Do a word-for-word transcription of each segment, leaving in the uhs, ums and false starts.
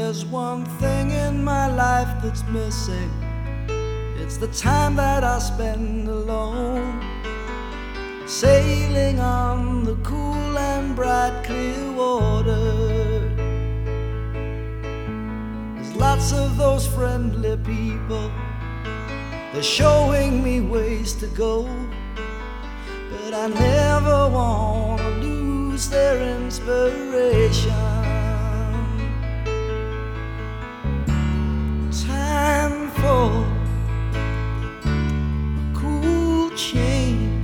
there's one thing in my life that's missing, it's the time that I spend alone, sailing on the cool and bright clear water. There's lots of those friendly people, they're showing me ways to go, but I never want to lose their inspiration. Time for a cool change.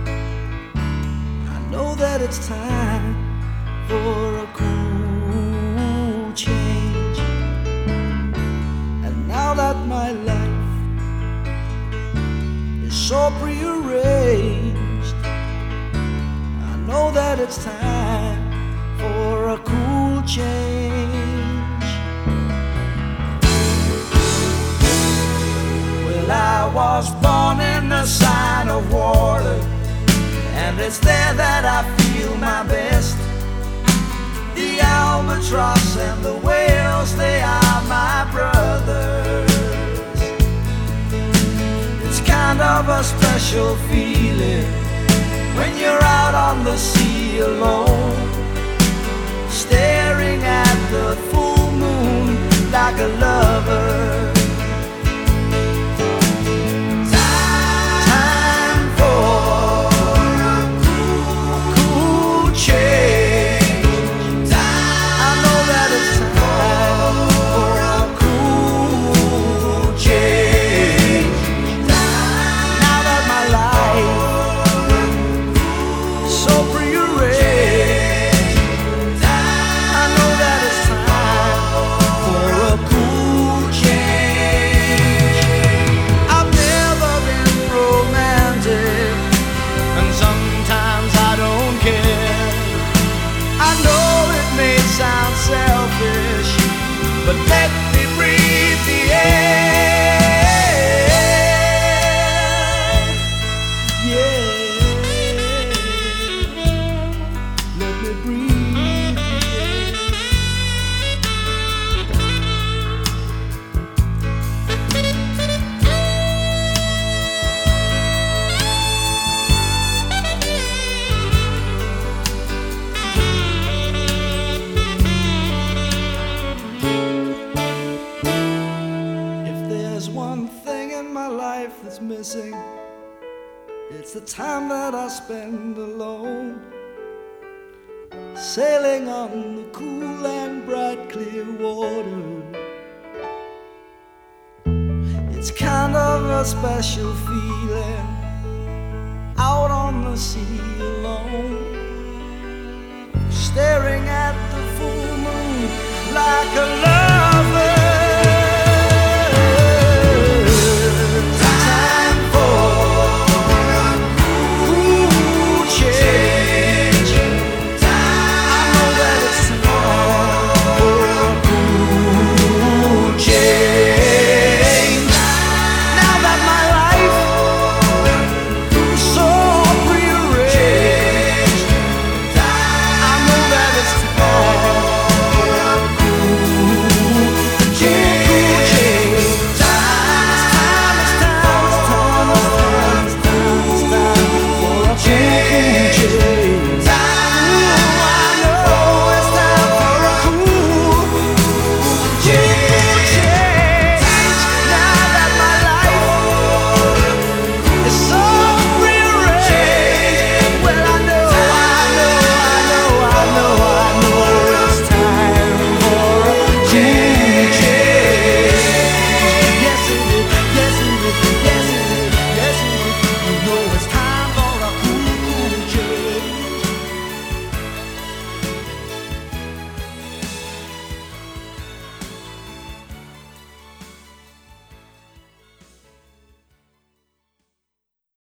I know that it's time for a cool change. And now that my life is so prearranged, I know that it's time for a cool change. Well, I was born in the sign of water, and it's there that I feel my best. The albatross and the whales, they are my brothers. It's kind of a special feeling when you're out on the sea alone, staring at the full moon like a lover. Time for a cool, cool change. I know that it's time for a cool change. Now that my life so prearranged, I know that it's time for a cool change. I've never been romantic, and sometimes I don't care. I know it may sound selfish, but let me breathe the air. Yeah. Let me breathe the If there's one thing in my life that's missing, it's the time that I spend alone, sailing on the cool and bright clear water. It's kind of a special feeling, out on the sea alone, staring at the full moon like a